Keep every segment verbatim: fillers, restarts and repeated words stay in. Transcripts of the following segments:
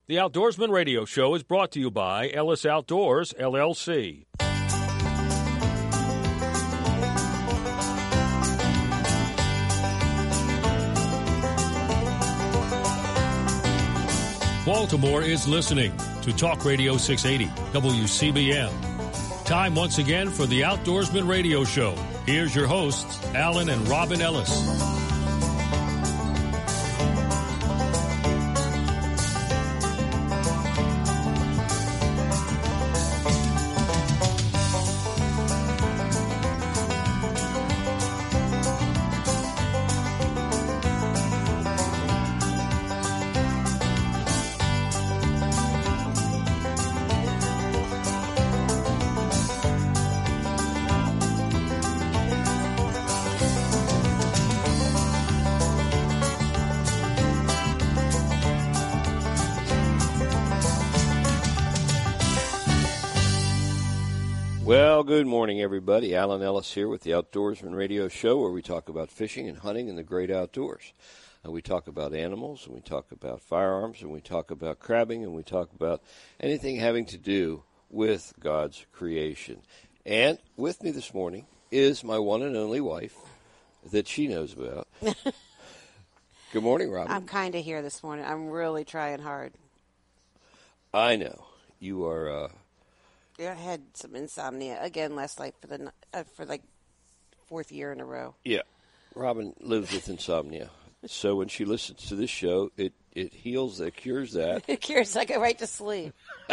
The Outdoorsman Radio Show is brought to you by Ellis Outdoors, L L C. Baltimore is listening to Talk Radio six eighty, W C B M. Time once again for the Outdoorsman Radio Show. Here's your hosts, Alan and Robin Ellis. Well, good morning, everybody. Alan Ellis here with the Outdoorsman Radio Show, where we talk about fishing and hunting in the great outdoors. Uh, we talk about animals, and we talk about firearms, and we talk about crabbing, and we talk about anything having to do with God's creation. And with me this morning is my one and only wife that she knows about. Good morning, Robin. I'm kind of here this morning. I'm really trying hard. I know. You are... Uh, I had some insomnia again last night for the uh, for like fourth year in a row. Yeah, Robin lives with insomnia, so when she listens to this show, it, it heals, it cures that. It cures. I go right to sleep.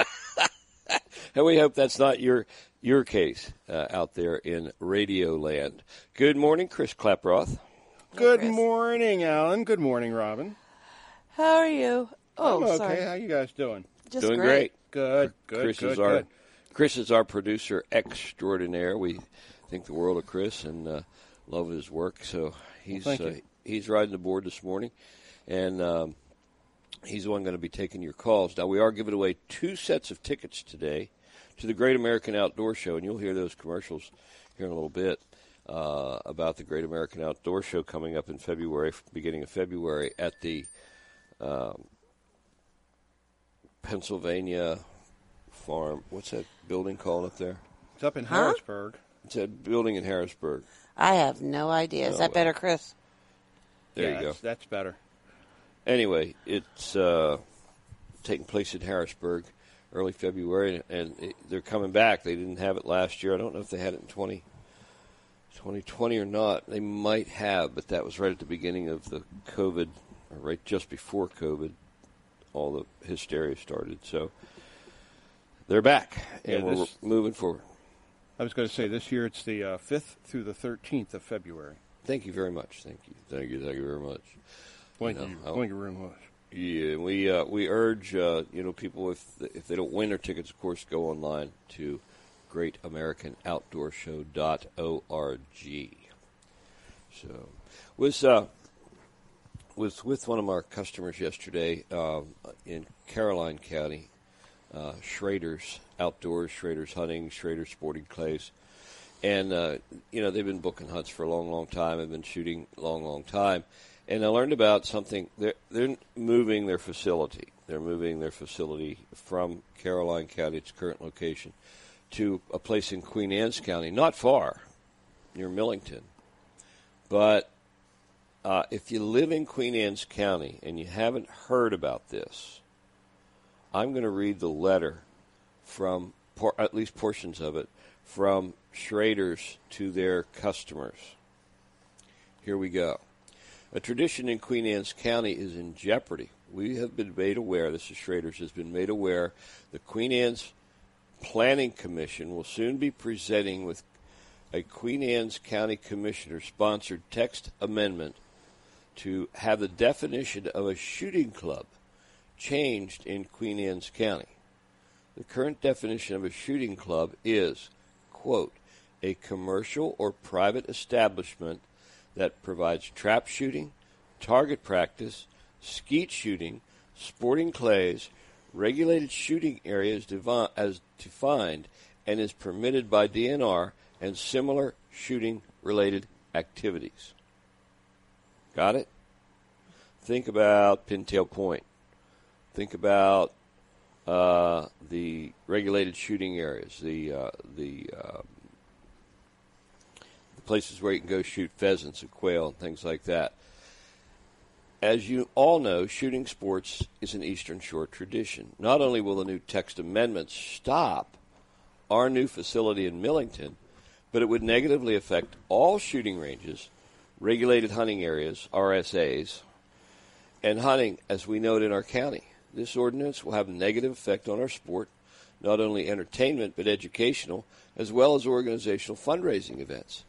And we hope that's not your your case uh, out there in Radio Land. Good morning, Chris Klaproth. Good Chris. morning, Alan. Good morning, Robin. How are you? Oh, I'm okay. sorry. How you guys doing? Just Doing great. great. Good. Good. Chris good. is our good. Chris is our producer extraordinaire. We think the world of Chris and uh, love his work. So he's well, uh, he's riding the board this morning, and um, he's the one going to be taking your calls. Now we are giving away two sets of tickets today to the Great American Outdoor Show, and you'll hear those commercials here in a little bit uh, about the Great American Outdoor Show coming up in February, beginning of February at the um, Pennsylvania Farm. What's that building called up there? It's up in Huh? Harrisburg. It's that building in Harrisburg. I have no idea. Is Oh, that better, Chris? There yeah, you go. That's, that's better. Anyway, it's uh, taking place in Harrisburg early February, and it, they're coming back. They didn't have it last year. I don't know if they had it in twenty twenty or not. They might have, but that was right at the beginning of the COVID, or right just before COVID, all the hysteria started. So they're back, and Yeah, we're this- moving forward. I was going to say this year it's the uh, fifth through the thirteenth of February. Thank you very much. Thank you. Thank you. Thank you very much. Thank know, you. I'll- Thank you very much. Yeah, we uh, we urge uh, you know people if if they don't win their tickets, of course, go online to great american outdoor show dot org. So, was uh, was with one of our customers yesterday um, in Caroline County, uh, Schrader's Outdoors, Schrader's Hunting, Schrader's Sporting Clays, and uh, you know they've been booking hunts for a long, long time. They've been shooting a long, long time. And I learned about something. They're, they're moving their facility. They're moving their facility from Caroline County, its current location, to a place in Queen Anne's County, not far, near Millington. But uh, if you live in Queen Anne's County and you haven't heard about this, I'm going to read the letter from, por- at least portions of it, from Schrader's to their customers. Here we go. A tradition in Queen Anne's County is in jeopardy. We have been made aware, this is Schrader's, has been made aware the Queen Anne's Planning Commission will soon be presenting with a Queen Anne's County Commissioner-sponsored text amendment to have the definition of a shooting club changed in Queen Anne's County. The current definition of a shooting club is, quote, a commercial or private establishment that provides trap shooting, target practice, skeet shooting, sporting clays, regulated shooting areas devi- as defined, and is permitted by D N R and similar shooting-related activities. Got it? Think about Pintail Point. Think about uh, the regulated shooting areas, the uh, the, uh, the places where you can go shoot pheasants and quail and things like that. As you all know, shooting sports is an Eastern Shore tradition. Not only will the new text amendments stop our new facility in Millington, but it would negatively affect all shooting ranges, regulated hunting areas, R S As, and hunting as we know it in our county. This ordinance will have a negative effect on our sport, not only entertainment but educational, as well as organizational fundraising events.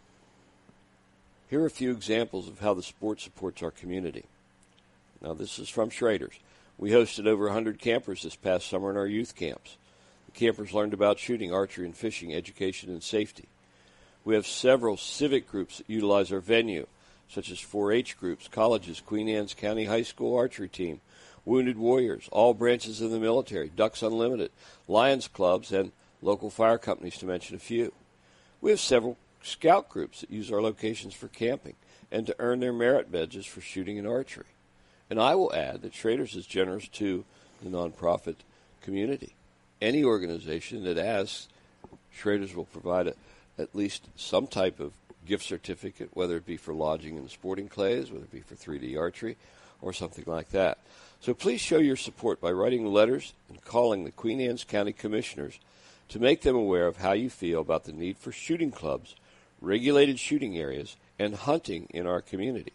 Here are a few examples of how the sport supports our community. Now, this is from Schrader's. We hosted over one hundred campers this past summer in our youth camps. The campers learned about shooting, archery, and fishing, education, and safety. We have several civic groups that utilize our venue, such as four H groups, colleges, Queen Anne's County High School archery team, Wounded Warriors, all branches of the military, Ducks Unlimited, Lions clubs, and local fire companies, to mention a few. We have several scout groups that use our locations for camping and to earn their merit badges for shooting and archery. And I will add that Schrader's is generous to the nonprofit community. Any organization that asks, Schrader's will provide a, at least some type of gift certificate, whether it be for lodging in the sporting clays, whether it be for three D archery, or something like that. So please show your support by writing letters and calling the Queen Anne's County Commissioners to make them aware of how you feel about the need for shooting clubs, regulated shooting areas, and hunting in our community.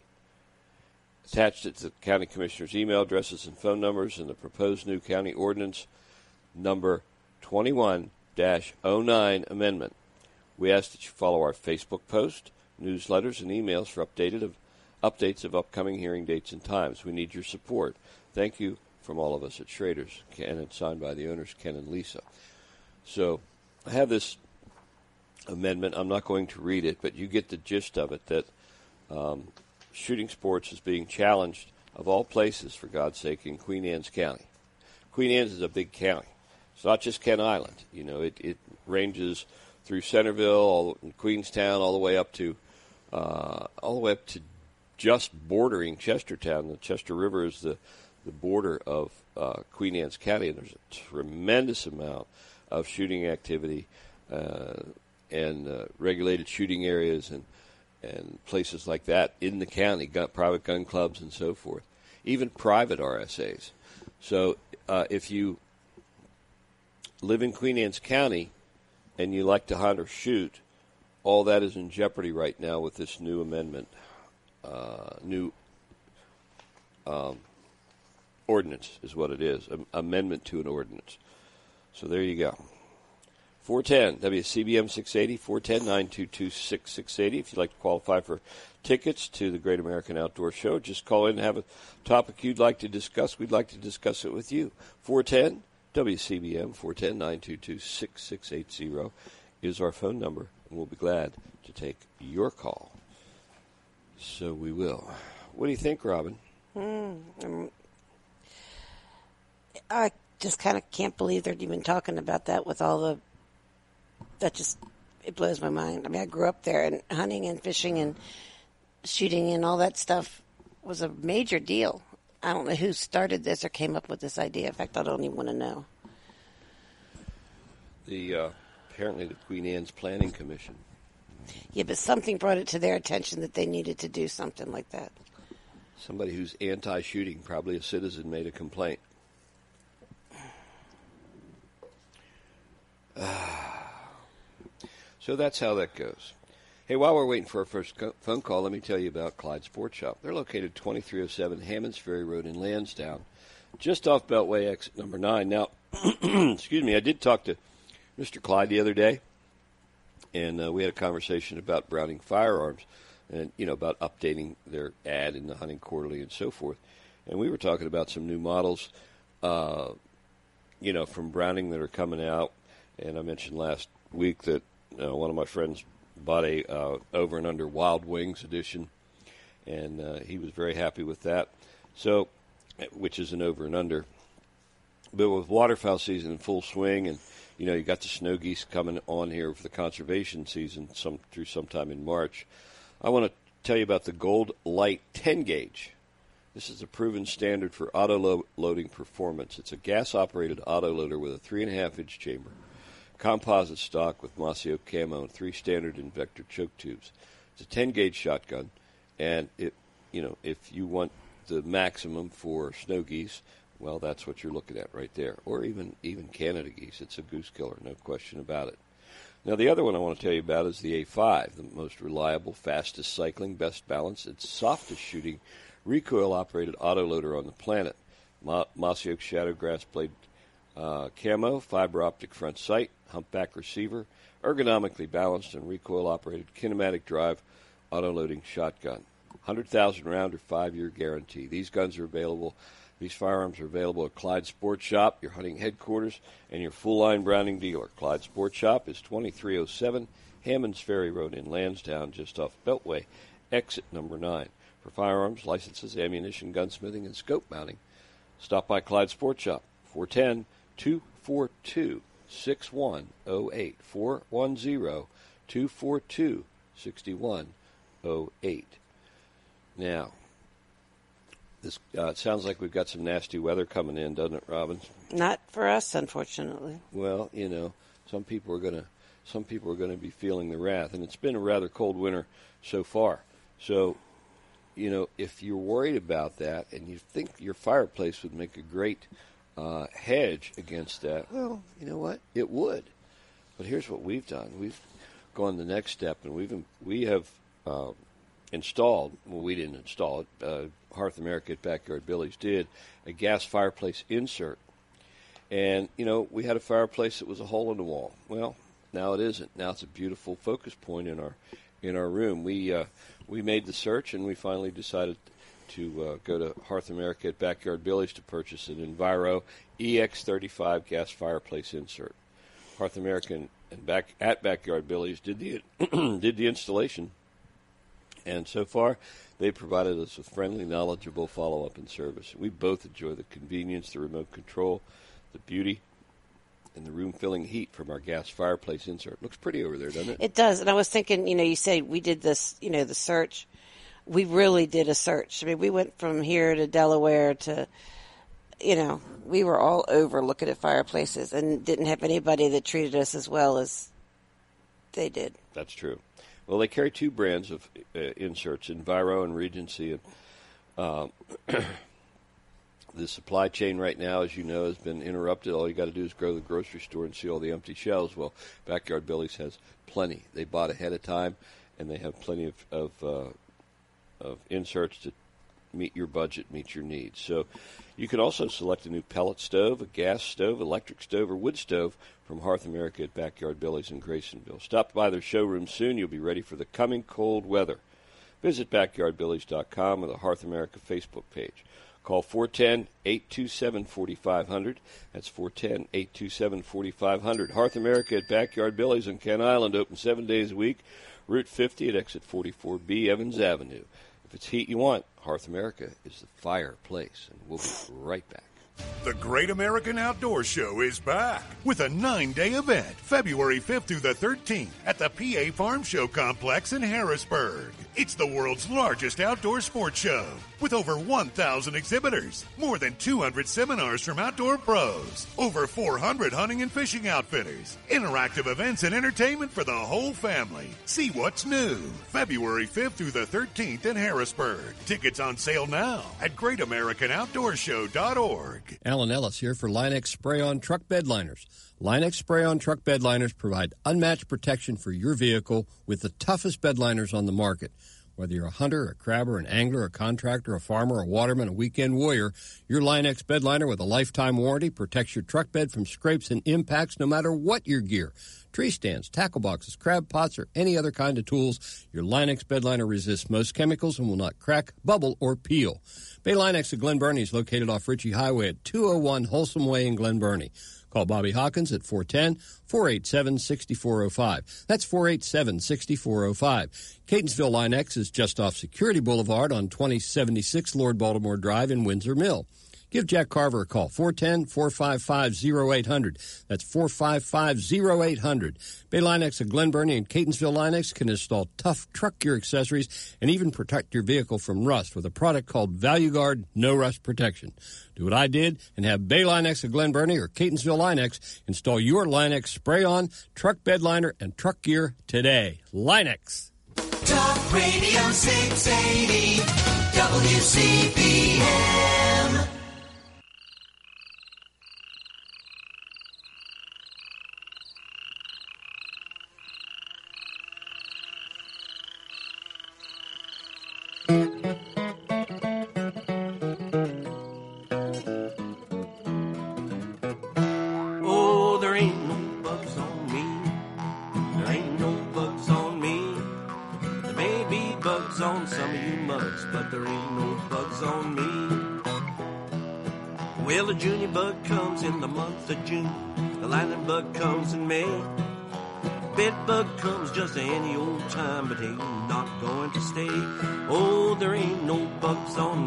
Attached to the county commissioners' email addresses and phone numbers and the proposed new county ordinance number twenty-one dash oh nine amendment. We ask that you follow our Facebook post, newsletters, and emails for updated of, updates of upcoming hearing dates and times. We need your support. Thank you from all of us at Schrader's, and it's signed by the owners, Ken and Lisa. So I have this amendment. I'm not going to read it, but you get the gist of it, that um, shooting sports is being challenged, of all places, for God's sake, in Queen Anne's County. Queen Anne's is a big county. It's not just Kent Island. You know, it, it ranges through Centerville, all, Queenstown, all the way up to uh, all the way up to just bordering Chestertown. The Chester River is the, the border of uh, Queen Anne's County, and there's a tremendous amount of shooting activity uh, and uh, regulated shooting areas and and places like that in the county, gun, private gun clubs and so forth, even private R S As. So uh, if you live in Queen Anne's County and you like to hunt or shoot, all that is in jeopardy right now with this new amendment, uh, new um, ordinance is what it is, an amendment to an ordinance. So there you go. four one zero W C B M six eighty, four one zero, nine two two, six six eight zero. If you'd like to qualify for tickets to the Great American Outdoor Show, just call in and have a topic you'd like to discuss. We'd like to discuss it with you. four one zero W C B M, four one zero, nine two two, six six eight zero is our phone number, and we'll be glad to take your call. So we will. What do you think, Robin? Mm, um, I just kind of can't believe they're even talking about that with all the that just, it blows my mind. I mean, I grew up there, and hunting and fishing and shooting and all that stuff was a major deal. I don't know who started this or came up with this idea. In fact, I don't even want to know. The uh, apparently the Queen Anne's Planning Commission. Yeah, but something brought it to their attention that they needed to do something like that. Somebody who's anti-shooting, probably a citizen, made a complaint. So that's how that goes. Hey, while we're waiting for our first co- phone call, let me tell you about Clyde Sports Shop. They're located twenty-three oh seven Hammonds Ferry Road in Lansdowne, just off Beltway exit number nine. Now, excuse me, I did talk to Mister Clyde the other day, and uh, we had a conversation about Browning Firearms and, you know, about updating their ad in the Hunting Quarterly and so forth. And we were talking about some new models, uh, you know, from Browning that are coming out. And I mentioned last week that uh, one of my friends bought a uh, Over and Under Wild Wings edition, and uh, he was very happy with that. So, which is an over and under. But with waterfowl season in full swing, and you know you got the snow geese coming on here for the conservation season some through sometime in March, I want to tell you about the Gold Light ten gauge. This is a proven standard for auto-loading performance. It's a gas-operated auto-loader with a three and a half inch chamber, composite stock with Masio camo, and three standard Invector choke tubes. It's a ten gauge shotgun, and it, you know, if you want the maximum for snow geese, well, that's what you're looking at right there, or even even Canada geese. It's a goose killer, no question about it. Now, the other one I want to tell you about is the A five, the most reliable, fastest cycling, best balanced, and softest shooting recoil-operated autoloader on the planet. Ma- Masio Shadowgrass Blade uh, camo, fiber-optic front sight, humpback receiver, ergonomically balanced and recoil-operated kinematic drive autoloading shotgun. one hundred thousand round or five-year guarantee. These guns are available. These firearms are available at Clyde Sports Shop, your hunting headquarters, and your full-line Browning dealer. Clyde Sports Shop is twenty-three oh seven Hammonds Ferry Road in Lansdowne, just off Beltway, exit number nine. For firearms, licenses, ammunition, gunsmithing, and scope mounting, stop by Clyde Sports Shop, four one zero, two four two, six one zero eight, four one zero, two four two, six one zero eight. Now, this uh, it sounds like we've got some nasty weather coming in, doesn't it, Robin? Not for us, unfortunately. Well, you know, some people are gonna some people are gonna be feeling the wrath, and it's been a rather cold winter so far. So, you know, if you're worried about that and you think your fireplace would make a great uh, hedge against that, well, you know what? It would. But here's what we've done. We've gone the next step, and we've we have uh, installed, well, we didn't install it, uh, Hearth America at Backyard Billy's did, a gas fireplace insert. And, you know, we had a fireplace that was a hole in the wall. Well, now it isn't. Now it's a beautiful focus point in our in our room. We uh, we made the search, and we finally decided to uh, go to Hearth America at Backyard Billy's to purchase an Enviro E X thirty-five gas fireplace insert. Hearth America and, and back at Backyard Billy's did the did the installation, and so far they provided us with friendly, knowledgeable follow-up and service. We both enjoy the convenience, the remote control, the beauty, and the room-filling heat from our gas fireplace insert. Looks pretty over there, doesn't it? It does. And I was thinking, you know, you say we did this, you know, the search. We really did a search. I mean, we went from here to Delaware to, you know, we were all over looking at fireplaces and didn't have anybody that treated us as well as they did. That's true. Well, they carry two brands of uh, inserts, Enviro and Regency. And uh, the supply chain right now, as you know, has been interrupted. All you got to do is go to the grocery store and see all the empty shelves. Well, Backyard Billy's has plenty. They bought ahead of time, and they have plenty of of, uh, of inserts to meet your budget, meet your needs. So you can also select a new pellet stove, a gas stove, electric stove, or wood stove from Hearth America at Backyard Billy's in Graysonville. Stop by their showroom soon. You'll be ready for the coming cold weather. Visit backyard billies dot com or the Hearth America Facebook page. Call four one zero, eight two seven, four five zero zero. That's four one zero, eight two seven, four five zero zero. Hearth America at Backyard Billy's on Kent Island, open seven days a week. Route fifty at exit forty-four B, Evans Avenue. If it's heat you want, Hearth America is the fireplace, and we'll be right back. The Great American Outdoor Show is back with a nine-day event, February fifth through the thirteenth at the P A Farm Show Complex in Harrisburg. It's the world's largest outdoor sports show with over one thousand exhibitors, more than two hundred seminars from outdoor pros, over four hundred hunting and fishing outfitters, interactive events and entertainment for the whole family. See what's new. February fifth through the thirteenth in Harrisburg. Tickets on sale now at great american outdoor show dot org. Alan Ellis here for Line-X Spray-On Truck Bed Liners. Line-X Spray-On Truck Bed Liners provide unmatched protection for your vehicle with the toughest bed liners on the market. Whether you're a hunter, a crabber, an angler, a contractor, a farmer, a waterman, a weekend warrior, your Line-X bed liner with a lifetime warranty protects your truck bed from scrapes and impacts no matter what your gear. Tree stands, tackle boxes, crab pots, or any other kind of tools, your Line-X bed liner resists most chemicals and will not crack, bubble, or peel. Bay Line-X of Glen Burnie is located off Ritchie Highway at two oh one Wholesome Way in Glen Burnie. Call Bobby Hawkins at four one zero, four eight seven, six four zero five. That's four eight seven, six four zero five. Catonsville Line-X is just off Security Boulevard on twenty seventy-six Lord Baltimore Drive in Windsor Mill. Give Jack Carver a call, four one zero, four five five, zero eight zero zero. That's four five five, zero eight zero zero. Bay Linex of Glen Burnie and Catonsville Linex can install tough truck gear accessories and even protect your vehicle from rust with a product called Value Guard No Rust Protection. Do what I did and have Bay Linex of Glen Burnie or Catonsville Linex install your Linex spray-on, truck bed liner, and truck gear today. Linex. Talk Radio six eighty, W C B M. Oh, there ain't no bugs on me. There ain't no bugs on me. There may be bugs on some of you mugs, but there ain't no bugs on me. Well, the junior bug comes in the month of June. The lightning bug comes in May. Bed bug comes just any old time, but ain't not going to stay. Oh, there ain't no bugs on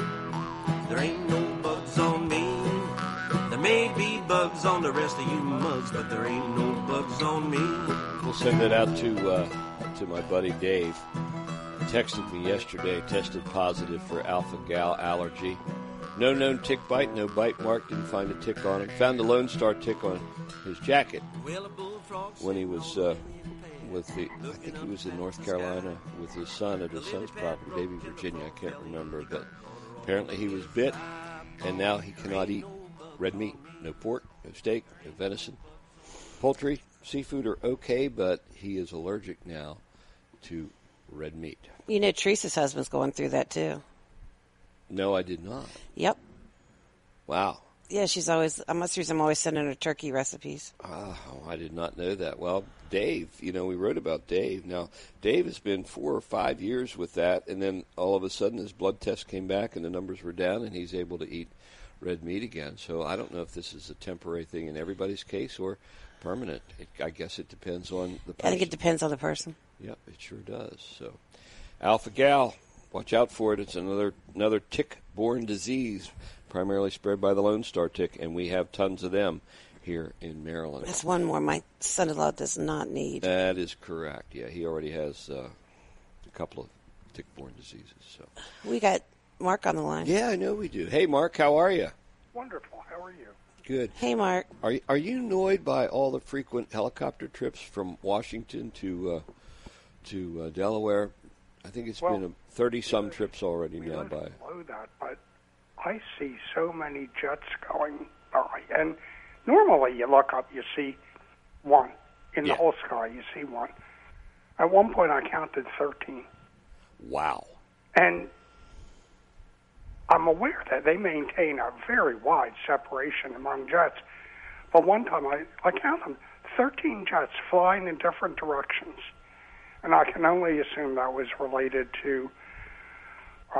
me. There ain't no bugs on me. There may be bugs on the rest of you mugs, but there ain't no bugs on me. We'll send that out to uh, to my buddy Dave. He texted me yesterday, tested positive for alpha-gal allergy. No known tick bite, no bite mark, didn't find a tick on him. Found the Lone Star tick on his jacket when he was uh, with the, I think he was in North Carolina with his son at his son's property, maybe Virginia, I can't remember. But apparently he was bit, and now he cannot eat red meat. No pork, no steak, no venison. Poultry, seafood are okay, but he is allergic now to red meat. You know, Teresa's husband's going through that, too. No, I did not. Yep. Wow. Yeah, she's always, I'm I'm always sending her turkey recipes. Oh, I did not know that. Well, Dave, you know, we wrote about Dave. Now, Dave has been four or five years with that, and then all of a sudden his blood test came back and the numbers were down, and he's able to eat red meat again. So I don't know if this is a temporary thing in everybody's case or permanent. It, I guess it depends on the person. I think it depends on the person. Yep, it sure does. So, alpha-gal, watch out for it. It's another another tick-borne disease, primarily spread by the Lone Star tick, and we have tons of them here in Maryland. That's one more my son-in-law does not need. That is correct. Yeah, he already has uh, a couple of tick-borne diseases. So we got Mark on the line. Yeah, I know we do. Hey, Mark, how are you? Wonderful. How are you? Good. Hey, Mark. Are you, are you annoyed by all the frequent helicopter trips from Washington to uh, to uh, Delaware? I think it's well, been thirty-some trips already we now live by. Below that, but I see so many jets going by, and normally you look up, you see one in Yeah. the whole sky. You see one. At one point, I counted thirteen. Wow. And I'm aware that they maintain a very wide separation among jets. But one time I, I counted them, thirteen jets flying in different directions. And I can only assume that was related to, uh,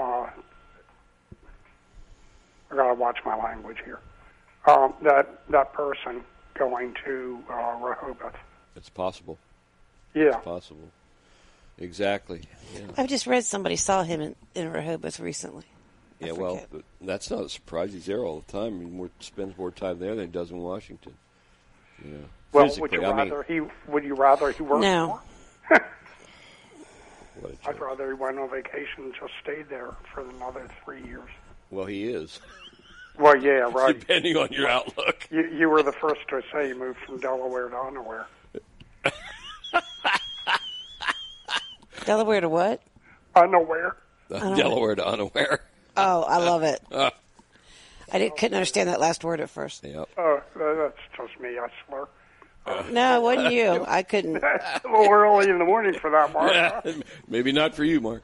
I got to watch my language here, um, that, that person going to uh, Rehoboth. It's possible. Yeah. It's possible. Exactly. Yeah. I've just read somebody saw him in, in Rehoboth recently. I Yeah, well, forget. but that's not a surprise. He's there all the time. He more, spends more time there than he does in Washington. You know, Well, would physically, you I mean, rather he would you rather he worked No. more? what a I'd joke. rather he went on vacation and just stayed there for another three years. Well, he is. Well, yeah, right. Depending on your outlook. You, you were the first to say you moved from Delaware to Unaware. Delaware to what? Unaware. Delaware to unaware. Oh, I love it. Uh, I didn't, couldn't understand that last word at first. yep. Oh, that's just me, I slur. No, it wasn't you. I couldn't. A little early in the morning for that, Mark. huh? Maybe not for you, Mark.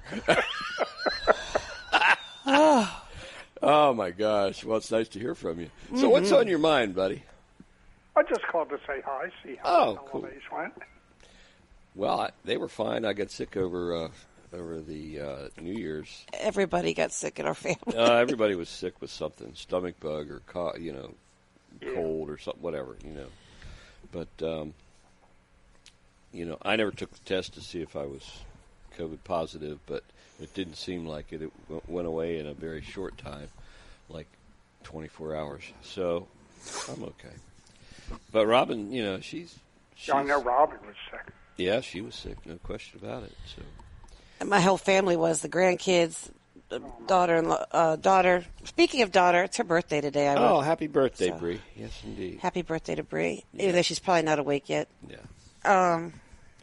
Oh, my gosh. Well, it's nice to hear from you. So what's on your mind, buddy? I just called to say hi, see how Oh, the cool. holidays went. Well, I, they were fine. I got sick over uh, over the uh, New Year's. Everybody got sick in our family. Uh, everybody was sick with something, stomach bug or co- you know, Yeah. cold or something, whatever, you know. But um, you know, I never took the test to see if I was COVID positive, but it didn't seem like it. It w- went away in a very short time, like twenty-four hours. So I'm okay. But Robin, you know, she's, she's I know Robin was sick. Yeah, she was sick, no question about it. So And my whole family was, the grandkids, the daughter-in-law, uh, daughter. Speaking of daughter, it's her birthday today. I Oh, wrote, happy birthday, so, Bree. Yes, indeed. Happy birthday to Bree, Yeah. even though she's probably not awake yet. Yeah. Um,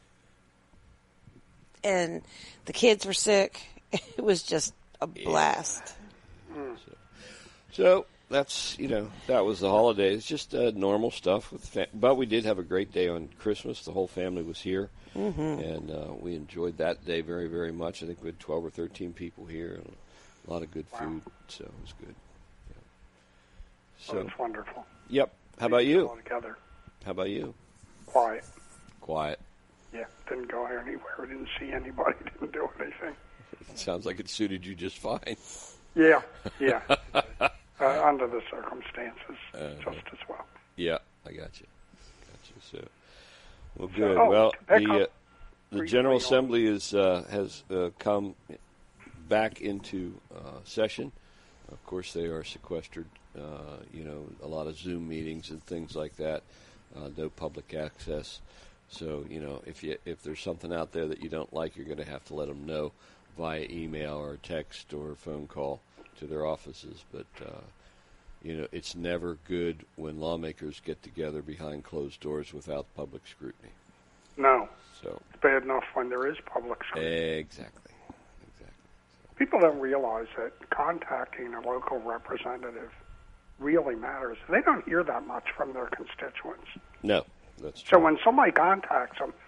and the kids were sick. It was just a blast. So, so that's, you know, that was the holidays. Just uh, normal stuff. With fa- but we did have a great day on Christmas. The whole family was here. Mm-hmm. And uh, we enjoyed that day very, very much. I think we had twelve or thirteen people here and a lot of good food. Wow. So it was good. Yeah. So Oh, it's wonderful. Yep. How about you? All together. How about you? Quiet. Quiet. Yeah, didn't go anywhere. Didn't see anybody. Didn't do anything. It sounds like it suited you just fine. Yeah, yeah. uh, under the circumstances, Uh, just as well. Yeah, I got you. Got you. So, well, So, good. oh, well, to pick the up uh, the briefly General on- Assembly is uh, has uh, come back into uh, session. Of course, they are sequestered. Uh, you know, a lot of Zoom meetings and things like that. Uh, no public access. So, you know, if you if there's something out there that you don't like, you're going to have to let them know via email or text or phone call to their offices. But uh, you know, it's never good when lawmakers get together behind closed doors without public scrutiny. No. So It's bad enough when there is public scrutiny. exactly, exactly. People don't realize that contacting a local representative really matters. They don't hear that much from their constituents. No, that's So true. when somebody contacts them,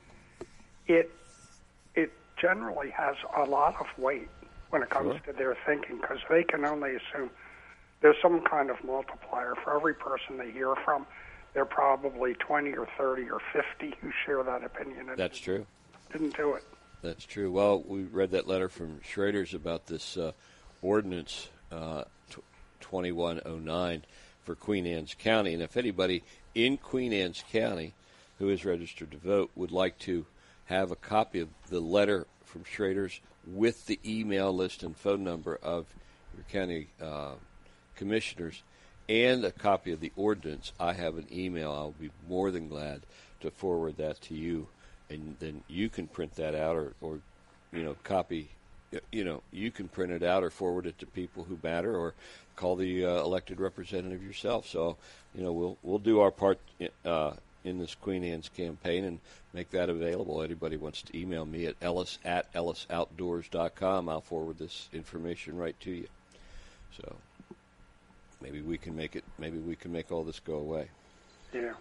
it it generally has a lot of weight when it comes Sure. to their thinking, because they can only assume there's some kind of multiplier. For every person they hear from, there are probably twenty or thirty or fifty who share that opinion. And That's true. Didn't do it. That's true. Well, we read that letter from Schrader's about this uh, ordinance uh, t- twenty-one oh nine for Queen Anne's County. And if anybody in Queen Anne's County who is registered to vote would like to have a copy of the letter from Schrader's with the email list and phone number of your county uh, commissioners and a copy of the ordinance, I have an email. I'll be more than glad to forward that to you. And then you can print that out or, or, you know, copy, you know, you can print it out or forward it to people who matter or call the uh, elected representative yourself. So, you know, we'll we'll do our part uh, in this Queen Anne's campaign and make that available. Anybody wants to email me at ellis at ellis outdoors dot com, I'll forward this information right to you. So maybe we can make it, maybe we can make all this go away. Yeah.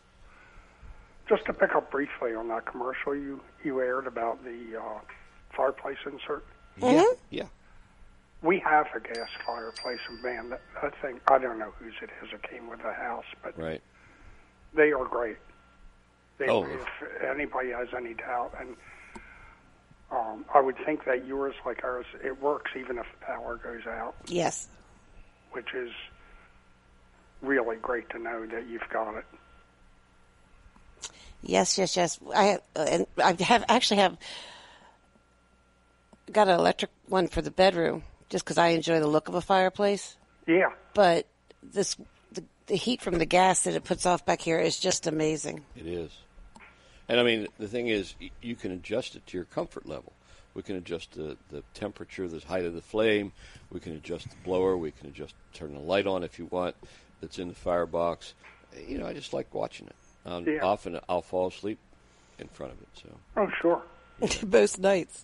Just to pick up briefly on that commercial you, you aired about the uh, fireplace insert. Yeah, yeah. We have a gas fireplace, and man, that, that thing, I don't know whose it is. It came with the house, but Right. they are great. They, Oh. if anybody has any doubt, and um, I would think that yours, like ours, it works even if the power goes out, Yes. which is really great to know that you've got it. Yes, yes, yes. I have, uh, and I have actually have got an electric one for the bedroom just because I enjoy the look of a fireplace. Yeah. But this the, the heat from the gas that it puts off back here is just amazing. It is. And, I mean, the thing is, y- you can adjust it to your comfort level. We can adjust the, the temperature, the height of the flame. We can adjust the blower. We can adjust, turn the light on if you want that's in the firebox. You know, I just like watching it. Um, Yeah. Often I'll fall asleep in front of it. So, Oh, sure. Most nights.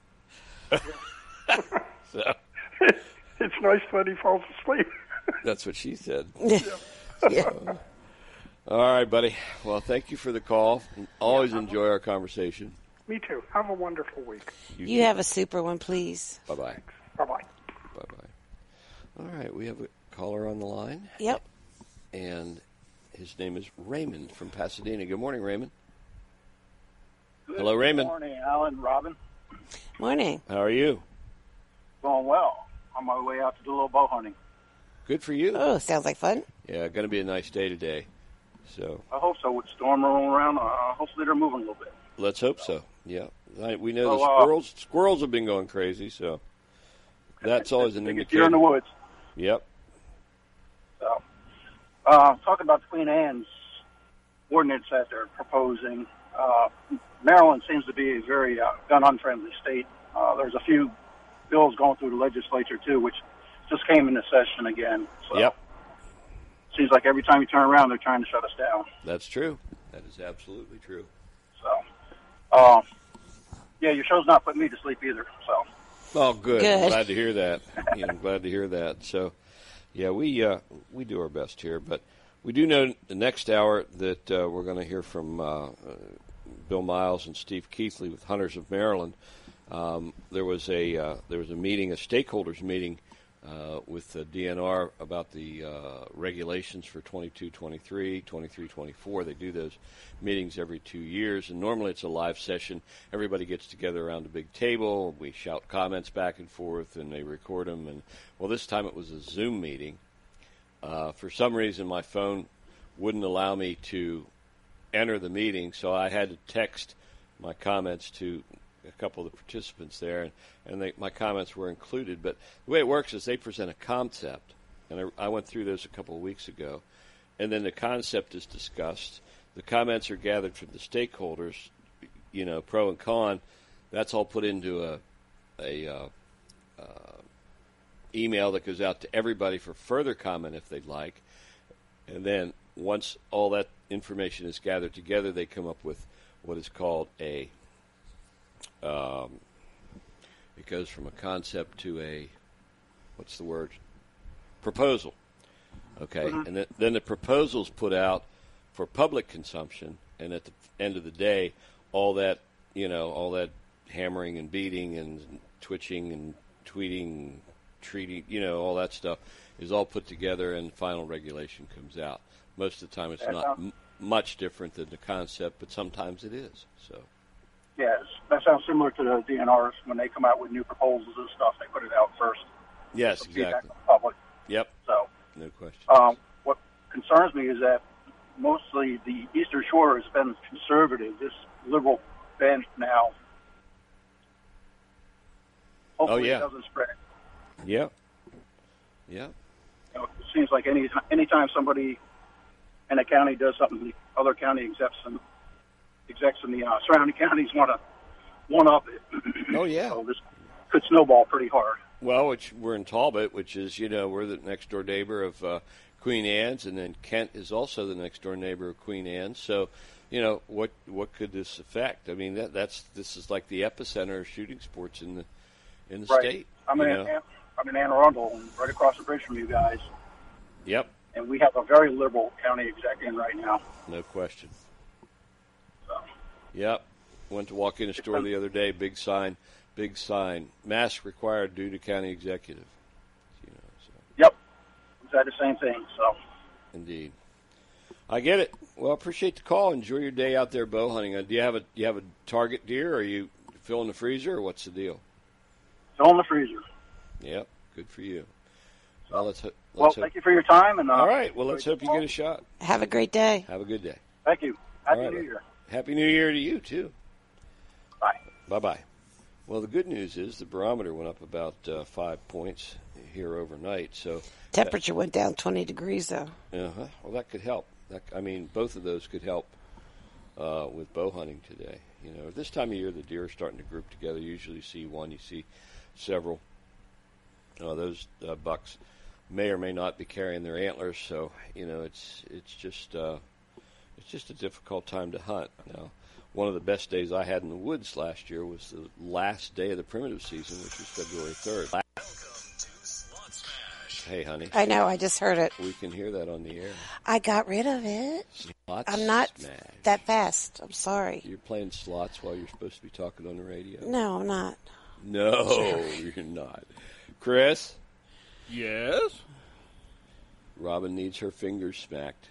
so It's nice when he falls asleep. that's what she said. Yeah. All right, buddy. Well, thank you for the call. Always enjoy our conversation. Me too. Have a wonderful week. You have a super one, please. Bye-bye. Bye-bye. Bye-bye. All right, we have a caller on the line. Yep. And his name is Raymond from Pasadena. Good morning, Raymond. Good Hello, Raymond. morning, Alan, Robin. Morning. How are you? Going well. On my way out to do a little bow hunting. Good for you. Oh, sounds like fun. Yeah, going to be a nice day today. So I hope so. With storm rolling around, uh, hopefully they're moving a little bit. let's hope so. Yeah, I, we know Oh, the uh, squirrels. Squirrels have been going crazy, so that's always an Biggest indicator. deer in the woods. Yep. Uh, talking about the Queen Anne's ordinance that they're proposing, uh, Maryland seems to be a very uh, gun-unfriendly state. Uh, there's a few bills going through the legislature, too, which just came into session again. So Yep. seems like every time you turn around, they're trying to shut us down. That's true. That is absolutely true. So, uh, yeah, your show's not putting me to sleep either. So, Oh, good. Good. I'm glad to hear that. Yeah, I'm glad to hear that. So, yeah, we uh, we do our best here, but we do know the next hour that uh, we're going to hear from uh, uh, Bill Miles and Steve Keithley with Hunters of Maryland. Um, there was a uh, there was a meeting, a stakeholders meeting uh, with the D N R about the uh, regulations for twenty-two twenty-three, twenty-three twenty-four. They do those meetings every two years, and normally it's a live session. Everybody gets together around a big table. We shout comments back and forth, and they record them. And well, this time it was a Zoom meeting. Uh, for some reason, my phone wouldn't allow me to enter the meeting, so I had to text my comments to a couple of the participants there, and, and they, my comments were included. But the way it works is they present a concept, and I, I went through those a couple of weeks ago, and then the concept is discussed. The comments are gathered from the stakeholders, you know, pro and con. That's all put into a, a uh, uh, email that goes out to everybody for further comment if they'd like. And then once all that information is gathered together, they come up with what is called a, um, it goes from a concept to a, what's the word? Proposal. Okay. Mhm. And th- then the proposal's put out for public consumption, and at the end of the day, all that, you know, all that hammering and beating and twitching and tweeting, treating, you know, all that stuff is all put together, and final regulation comes out. Most of the time, it's That not sounds- m- much different than the concept, but sometimes it is. So, yes, that sounds similar to the D N Rs when they come out with new proposals and stuff. They put it out first. yes, Some feedback exactly. from the public. Yep, So, no question. um, what concerns me is that mostly the Eastern Shore has been conservative. This liberal bent now. Hopefully Oh, yeah. it doesn't spread. Yep, yep. You know, it seems like any anytime somebody in a county does something, the other county execs and execs in the uh, surrounding counties want to one up it. Oh, yeah. So this could snowball pretty hard. Well, which we're in Talbot, which is, you know, we're the next door neighbor of uh, Queen Anne's, and then Kent is also the next door neighbor of Queen Anne's. So, you know, what what could this affect? I mean, that that's this is like the epicenter of shooting sports in the in the Right. state. I'm you in, know? I'm in Anne Arundel, and right across the bridge from you guys, Yep, and we have a very liberal county exec in right now. no question. So, Yep, went to walk in a store the other day. Big sign, big sign. Mask required due to county executive. You know, so. yep, we said the same thing. So, Indeed. I get it. Well, appreciate the call. Enjoy your day out there bow hunting. Uh, do you have a do you have a target deer? Or are you filling the freezer, or what's the deal? fill in the freezer. Yep, good for you. Well, let's, ho- let's Well, hope. thank you for your time. And uh, All right. Well, let's hope you get a shot. Have a great day. Have a good day. Thank you. Happy All right. New Year. Happy New Year to you too. Bye. Bye bye. Well, the good news is the barometer went up about uh, five points here overnight. So Temperature went down twenty degrees, though. Uh-huh. Well, that could help. That, I mean, both of those could help uh, with bow hunting today. You know, this time of year, the deer are starting to group together. You usually see one, you see several. Uh, those uh, bucks may or may not be carrying their antlers, so you know it's it's just uh, it's just a difficult time to hunt. Now, one of the best days I had in the woods last year was the last day of the primitive season, which was February third. Hey, honey. I know. I just heard it. We can hear that on the air. I got rid of it. Slots I'm not smash. that fast. I'm sorry. You're playing slots while you're supposed to be talking on the radio. No, I'm not. No, you're not. Chris? Yes? Robin needs her fingers smacked.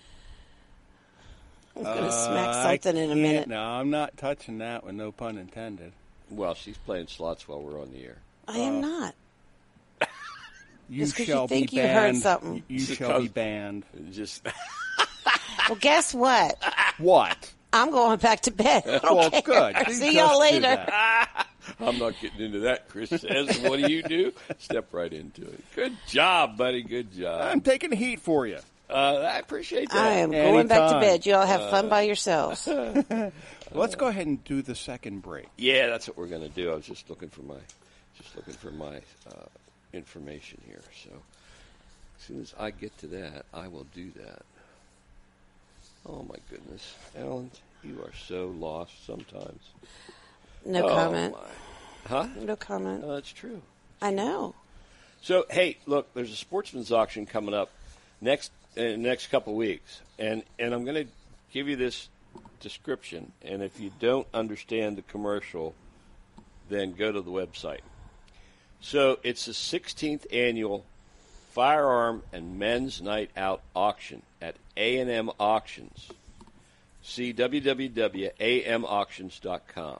I'm going to smack Uh, something I in a can't- minute. No, I'm not touching that one, no pun intended. Well, she's playing slots while we're on the air. I am not. You Just 'cause you shall think be you heard banned. something. You shall be banned. Just Well, guess what? What? I'm going back to bed. Well, Okay. good. You See just y'all do later. that. I'm not getting into that, Chris says. What do you do? Step right into it. Good job, buddy. Good job. I'm taking the heat for you. Uh, I appreciate that. I am Anytime. going back to bed. You all have fun by yourselves. Let's go ahead and do the second break. Yeah, that's what we're going to do. I was just looking for my, just looking for my uh, information here. So as soon as I get to that, I will do that. Oh my goodness, Alan, you are so lost sometimes. No oh, comment. My. Huh? No comment. Oh, that's true. I know. So hey, look, there's a sportsman's auction coming up next in the next couple of weeks, and and I'm going to give you this description, and if you don't understand the commercial, then go to the website. So it's the sixteenth annual Firearm and Men's Night Out auction at A and M Auctions. See w w w dot a m auctions dot com.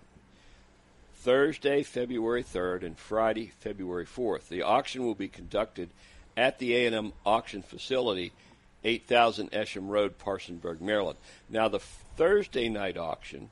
Thursday, February third, and Friday, February fourth. The auction will be conducted at the A and M Auction Facility, eight thousand Esham Road, Parsonsburg, Maryland. Now, the Thursday night auction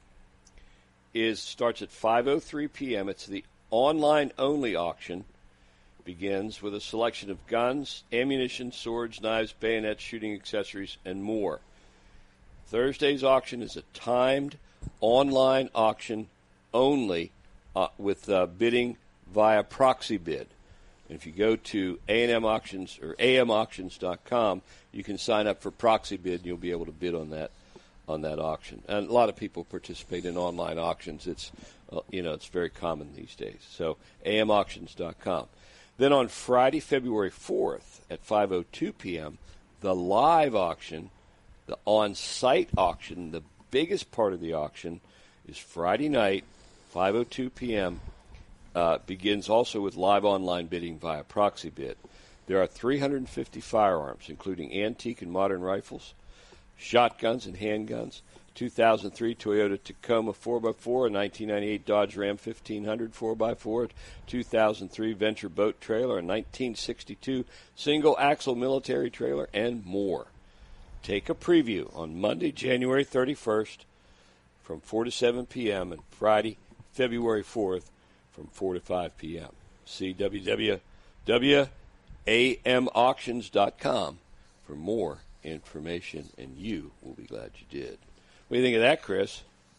is starts at five oh three p.m. It's the online-only auction. Begins with a selection of guns, ammunition, swords, knives, bayonets, shooting accessories, and more. Thursday's auction is a timed online auction only uh, with uh, bidding via proxy bid. And if you go to A and M Auctions or a m auctions dot com, you can sign up for proxy bid, and you'll be able to bid on that on that auction. And a lot of people participate in online auctions. It's uh, you know it's very common these days. So a m auctions dot com. Then on Friday, February fourth at five oh two p.m., the live auction, the on-site auction, the biggest part of the auction is Friday night, five oh two p.m., uh, begins also with live online bidding via proxy bid. There are three hundred fifty firearms, including antique and modern rifles, shotguns and handguns, two thousand three Toyota Tacoma four by four, a nineteen ninety-eight Dodge Ram fifteen hundred four by four, two thousand three Venture boat trailer, a nineteen sixty-two single-axle military trailer, and more. Take a preview on Monday, January thirty-first from four to seven p.m. and Friday, February fourth from four to five p.m. See w w w dot a m auctions dot com for more information, and you will be glad you did. What do you think of that, Chris?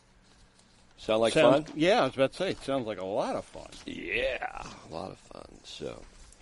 Sound like Sounds, fun? Yeah, I was about to say, it sounds like a lot of fun. Yeah, a lot of fun. So,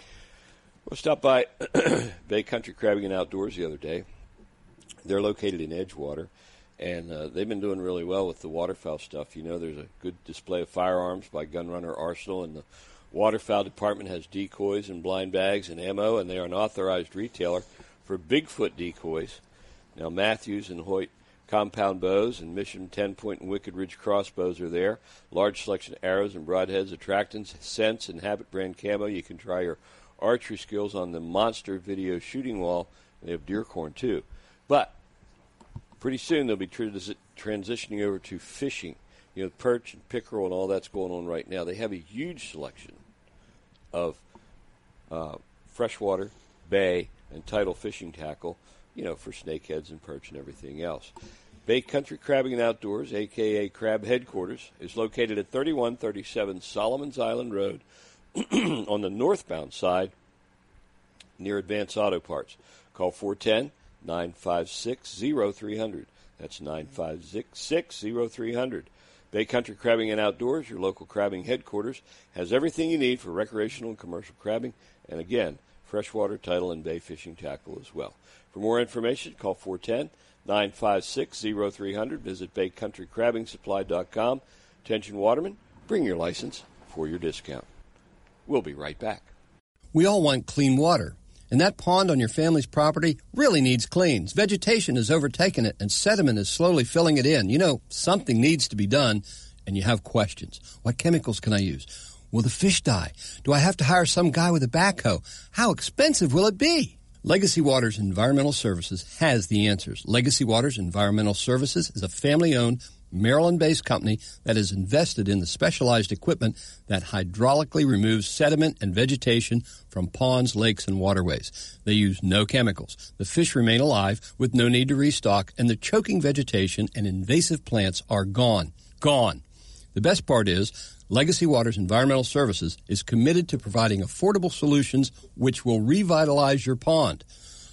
we'll stop by Bay Country Crabbing and Outdoors the other day. They're located in Edgewater, and uh, they've been doing really well with the waterfowl stuff. You know, there's a good display of firearms by Gunrunner Arsenal, and the waterfowl department has decoys and blind bags and ammo, and they are an authorized retailer for Bigfoot decoys. Now, Matthews and Hoyt compound bows and Mission ten-point and Wicked Ridge crossbows are there. Large selection of arrows and broadheads, attractants, scents, and Habit brand camo. You can try your archery skills on the Monster Video shooting wall. They have deer corn, too. But pretty soon they'll be transi- transitioning over to fishing. You know, perch and pickerel and all that's going on right now. They have a huge selection of uh, freshwater, bay, and tidal fishing tackle, you know, for snakeheads and perch and everything else. Bay Country Crabbing and Outdoors, a k a. Crab Headquarters, is located at thirty-one thirty-seven Solomons Island Road on the northbound side near Advance Auto Parts. Call four one zero, nine five six, zero three zero zero. That's nine five six, zero three zero zero. Bay Country Crabbing and Outdoors, your local crabbing headquarters, has everything you need for recreational and commercial crabbing, and again, freshwater, tidal, and bay fishing tackle as well. For more information, call four one zero, nine five six, zero three zero zero. Visit bay country crabbing supply dot com. Attention watermen, bring your license for your discount. We'll be right back. We all want clean water, and that pond on your family's property really needs cleans. Vegetation has overtaken it, and sediment is slowly filling it in. You know, something needs to be done, and you have questions. What chemicals can I use? Will the fish die? Do I have to hire some guy with a backhoe? How expensive will it be? Legacy Waters Environmental Services has the answers. Legacy Waters Environmental Services is a family-owned, Maryland-based company that is invested in the specialized equipment that hydraulically removes sediment and vegetation from ponds, lakes, and waterways. They use no chemicals. The fish remain alive with no need to restock, and the choking vegetation and invasive plants are gone. Gone. The best part is, Legacy Waters Environmental Services is committed to providing affordable solutions which will revitalize your pond.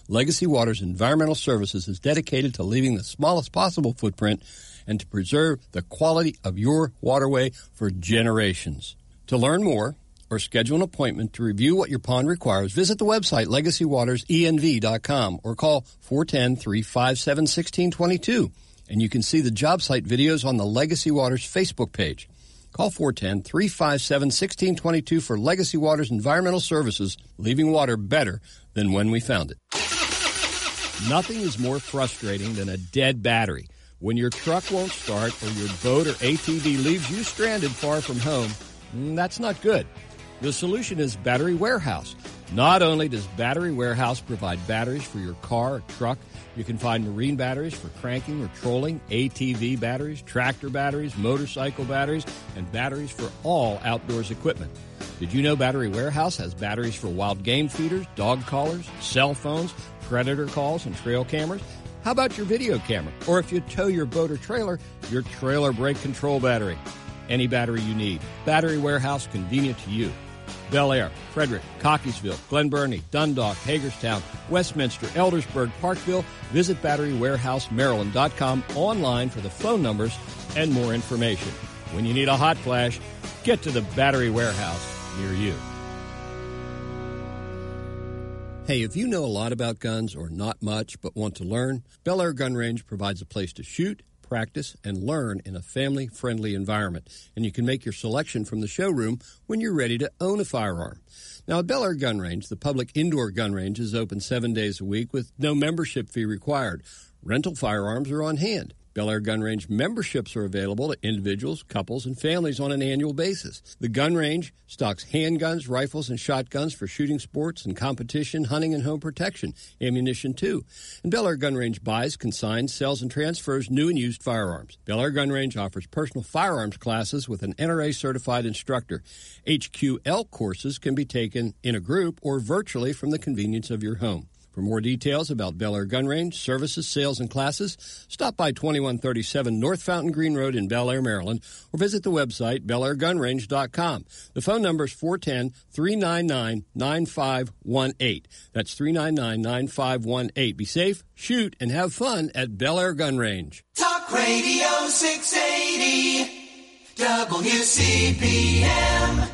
Legacy Water's environmental services is dedicated to leaving the smallest possible footprint and to preserve the quality of your waterway for generations. To learn more or schedule an appointment to review what your pond requires, visit the website legacy waters e n v dot com or call four one zero, three five seven, one six two two. And you can see the job site videos on the Legacy Waters Facebook page. Call four one zero, three five seven, one six two two for Legacy Waters Environmental Services, leaving water better than when we found it. Nothing is more frustrating than a dead battery. When your truck won't start or your boat or A T V leaves you stranded far from home, that's not good. The solution is Battery Warehouse. Not only does Battery Warehouse provide batteries for your car or truck, you can find marine batteries for cranking or trolling, A T V batteries, tractor batteries, motorcycle batteries, and batteries for all outdoors equipment. Did you know Battery Warehouse has batteries for wild game feeders, dog collars, cell phones, predator calls, and trail cameras? How about your video camera? Or if you tow your boat or trailer, your trailer brake control battery. Any battery you need. Battery Warehouse, convenient to you. Bel Air, Frederick, Cockeysville, Glen Burnie, Dundalk, Hagerstown, Westminster, Eldersburg, Parkville. Visit battery warehouse maryland dot com online for the phone numbers and more information. When you need a hot flash, get to the Battery Warehouse near you. Hey, if you know a lot about guns or not much but want to learn, Bel Air Gun Range provides a place to shoot, practice, and learn in a family-friendly environment. And you can make your selection from the showroom when you're ready to own a firearm. Now, at Bel Air Gun Range, the public indoor gun range is open seven days a week with no membership fee required. Rental firearms are on hand. Bel Air Gun Range memberships are available to individuals, couples, and families on an annual basis. The gun range stocks handguns, rifles, and shotguns for shooting sports and competition, hunting, and home protection, ammunition too. And Bel Air Gun Range buys, consigns, sells, and transfers new and used firearms. Bel Air Gun Range offers personal firearms classes with an N R A-certified instructor. H Q L courses can be taken in a group or virtually from the convenience of your home. For more details about Bel Air Gun Range, services, sales, and classes, stop by twenty-one thirty-seven North Fountain Green Road in Bel Air, Maryland, or visit the website bel air gun range dot com. The phone number is four one zero, three nine nine, nine five one eight. That's three nine nine, nine five one eight. Be safe, shoot, and have fun at Bel Air Gun Range. Talk Radio six eighty, W C P M.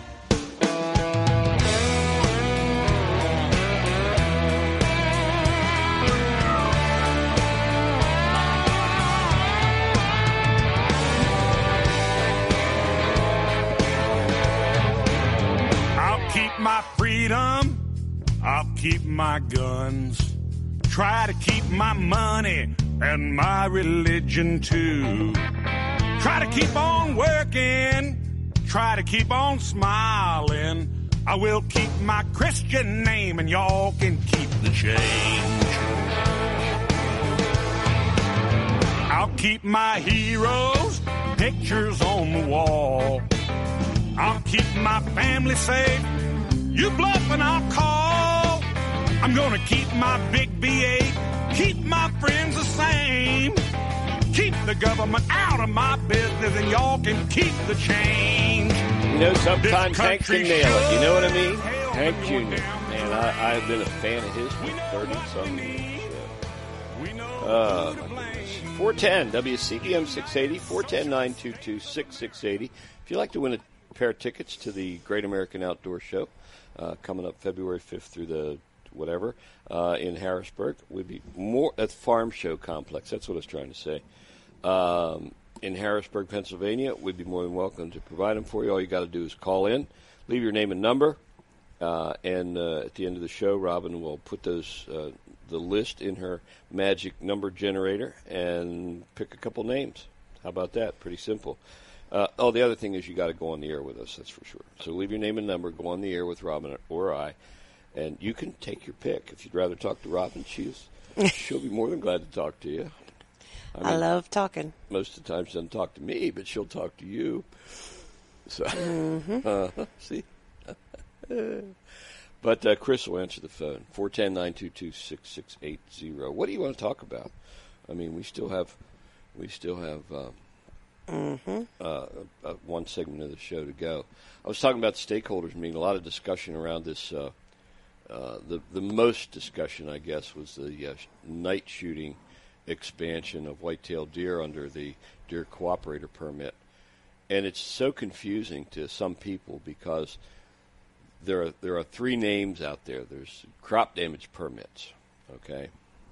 My freedom, I'll keep my guns, try to keep my money and my religion too. Try to keep on working, try to keep on smiling. I will keep my Christian name and y'all can keep the change. I'll keep my heroes, pictures on the wall. I'll keep my family safe. You bluff and I'll call. I'm gonna keep my big V eight, keep my friends the same. Keep the government out of my business and y'all can keep the change. You know, sometimes Hank can nail it. You know what I mean? Hank Junior Man, I, I've been a fan of his for thirty-some years. Uh, four one zero W C P M six eighty, four one zero, nine two two, six six eight zero. If you'd like to win a pair of tickets to the Great American Outdoor Show, Uh, coming up February fifth through the whatever uh, in Harrisburg, would be more at the Farm Show Complex. That's what I was trying to say. Um, in Harrisburg, Pennsylvania, we'd be more than welcome to provide them for you. All you got to do is call in, leave your name and number, uh, and uh, at the end of the show, Robin will put those uh, the list in her magic number generator and pick a couple names. How about that? Pretty simple. Uh, oh, the other thing is you got to go on the air with us, that's for sure. So leave your name and number, go on the air with Robin or I, and you can take your pick. If you'd rather talk to Robin, she's, she'll be more than glad to talk to you. I, mean, I love talking. Most of the time she doesn't talk to me, but she'll talk to you. So, mm-hmm. uh, see? But uh, Chris will answer the phone, four one zero, nine two two, six six eight zero. What do you want to talk about? I mean, we still have, we still have... Uh, Mm-hmm. Uh, uh, one segment of the show to go. I was talking about the stakeholders meeting. A lot of discussion around this uh, uh, the the most discussion, I guess, was the uh, night shooting expansion of white-tailed deer under the deer cooperator permit. And it's so confusing to some people because there are there are three names out there. There's crop damage permits, okay?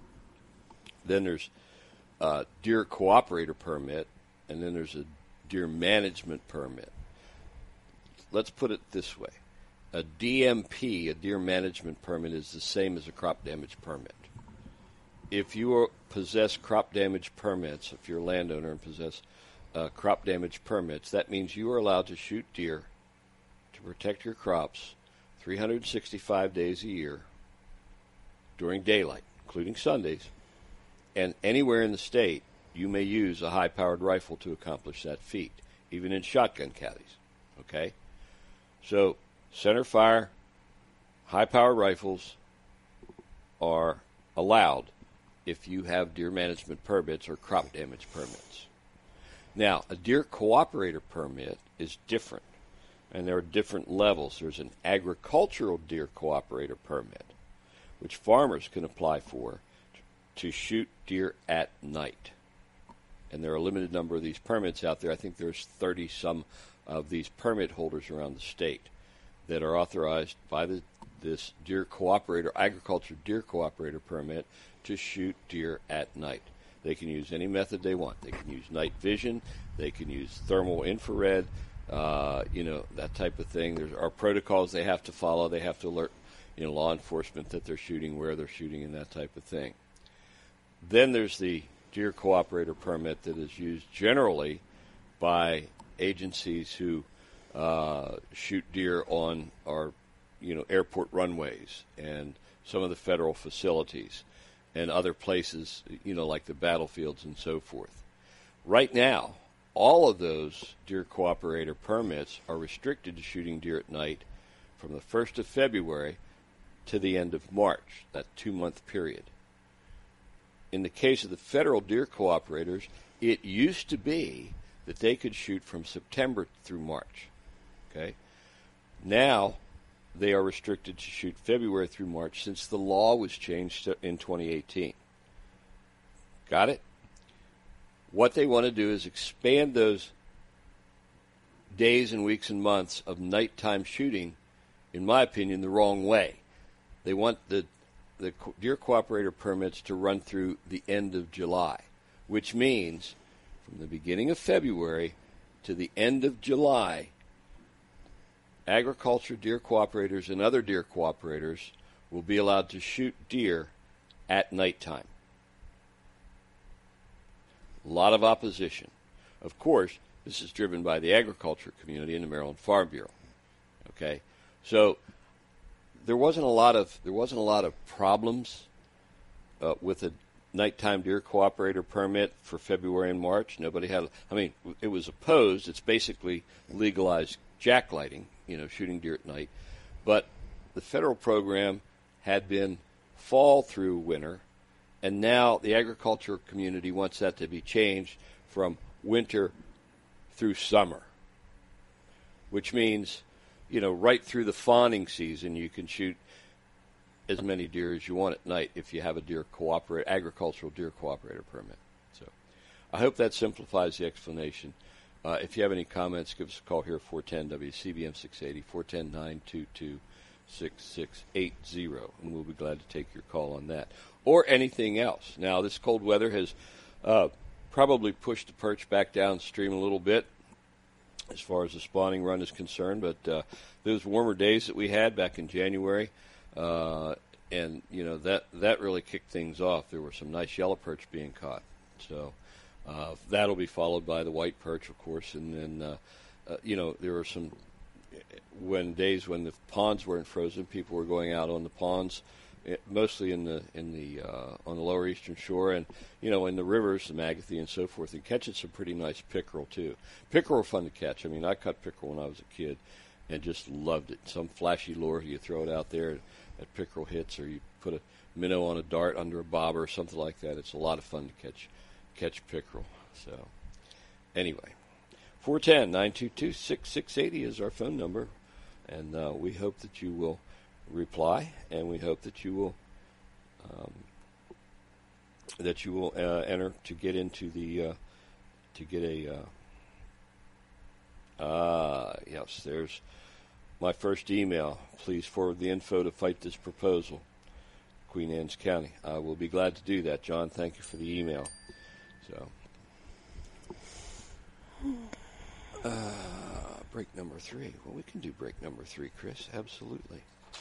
Then there's a deer cooperator permit, and then there's a deer management permit. Let's put it this way. A D M P, a deer management permit, is the same as a crop damage permit. If you are, possess crop damage permits, if you're a landowner and possess uh, crop damage permits, that means you are allowed to shoot deer to protect your crops three hundred sixty-five days a year during daylight, including Sundays, and anywhere in the state you may use a high-powered rifle to accomplish that feat, even in shotgun caddies, okay? So center fire, high-powered rifles are allowed if you have deer management permits or crop damage permits. Now, a deer cooperator permit is different, and there are different levels. There's an agricultural deer cooperator permit, which farmers can apply for to shoot deer at night. And there are a limited number of these permits out there. I think there's thirty-some of these permit holders around the state that are authorized by the, this deer cooperator, agriculture deer cooperator permit to shoot deer at night. They can use any method they want. They can use night vision. They can use thermal infrared, uh, you know, that type of thing. There are protocols they have to follow. They have to alert, you know, law enforcement that they're shooting, where they're shooting, and that type of thing. Then there's the deer cooperator permit that is used generally by agencies who uh, shoot deer on our, you know, airport runways and some of the federal facilities and other places, you know, like the battlefields and so forth. Right now, all of those deer cooperator permits are restricted to shooting deer at night from the first of February to the end of March, that two-month period. In the case of the federal deer cooperators, it used to be that they could shoot from September through March. Okay? Now, they are restricted to shoot February through March since the law was changed in twenty eighteen. Got it? What they want to do is expand those days and weeks and months of nighttime shooting, in my opinion, the wrong way. They want the the deer cooperator permits to run through the end of July, which means from the beginning of February to the end of July, agriculture deer cooperators and other deer cooperators will be allowed to shoot deer at nighttime. A lot of opposition. Of course, this is driven by the agriculture community and the Maryland Farm Bureau. Okay, so there wasn't a lot of there wasn't a lot of problems uh, with a nighttime deer cooperator permit for February and March. Nobody had. I mean, it was opposed. It's basically legalized jacklighting, you know, shooting deer at night. But the federal program had been fall through winter, and now the agriculture community wants that to be changed from winter through summer, which means, you know, right through the fawning season, you can shoot as many deer as you want at night if you have a deer cooperate agricultural deer cooperator permit. So I hope that simplifies the explanation. Uh, if you have any comments, give us a call here at four one zero W C B M six eighty, four one zero, nine two two, six six eight zero, and we'll be glad to take your call on that or anything else. Now, this cold weather has uh, probably pushed the perch back downstream a little bit as far as the spawning run is concerned, but uh, those warmer days that we had back in January, uh, and, you know, that, that really kicked things off. There were some nice yellow perch being caught. So uh, that'll be followed by the white perch, of course, and then, uh, uh, you know, there were some when days when the ponds weren't frozen, people were going out on the ponds, mostly in the in the uh, on the lower eastern shore, and you know in the rivers, the Magathie and so forth, and catching some pretty nice pickerel too. Pickerel are fun to catch. I mean, I caught pickerel when I was a kid, and just loved it. Some flashy lure, you throw it out there, that pickerel hits, or you put a minnow on a dart under a bobber or something like that. It's a lot of fun to catch catch pickerel. So anyway, four one zero, nine two two, six six eight zero is our phone number, and uh, we hope that you will reply, and we hope that you will um, that you will uh, enter to get into the uh, to get a uh, ah yes. There's my first email. Please forward the info to fight this proposal. Queen Anne's County. I will be glad to do that, John. Thank you for the email. So, uh, break number three. Well, we can do break number three, Chris. Absolutely.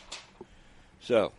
So,